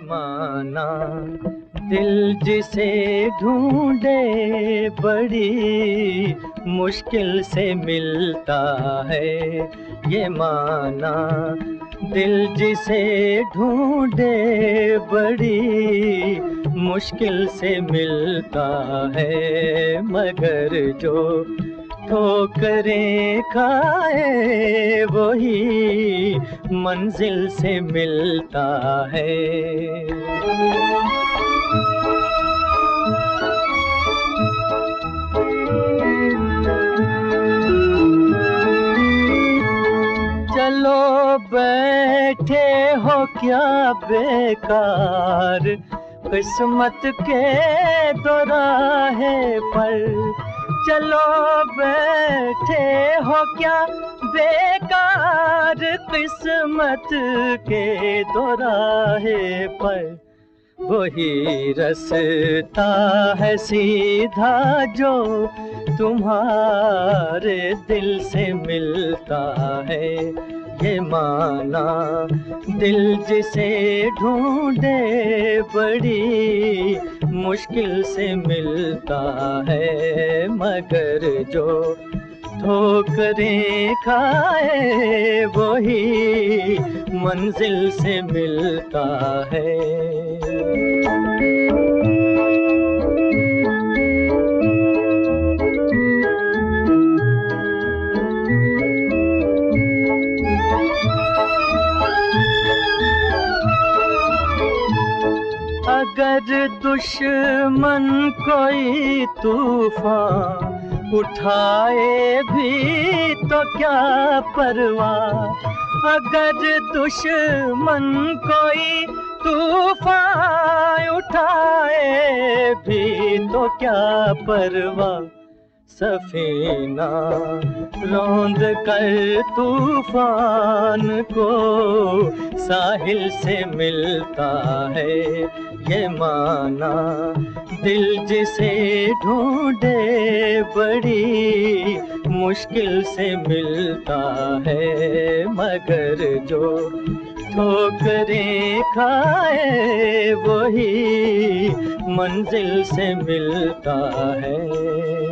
माना दिल जिसे ढूंढे बड़ी मुश्किल से मिलता है। ये माना दिल जिसे ढूंढे बड़ी मुश्किल से मिलता है, मगर जो ठोकरें खाए वही मंजिल से मिलता है। चलो बैठे हो क्या बेकार किस्मत के दोराहे पर। चलो बैठे हो क्या बेकार किस्मत के दोराहे पर। वही रास्ता है सीधा जो तुम्हारे दिल से मिलता है। ये माना दिल जिसे ढूंढे बड़ी मुश्किल से मिलता है, मगर जो ठोकरें खाए वही मंजिल से मिलता है। अगर दुश्मन कोई तूफान उठाए भी तो क्या परवाह। अगर दुश्मन कोई तूफान उठाए भी तो क्या परवाह। सफीना रौंद कर तूफान को साहिल से मिलता है। ये माना दिल जिसे ढूंढे बड़ी मुश्किल से मिलता है, मगर जो ठोकरें खाए वही मंजिल से मिलता है।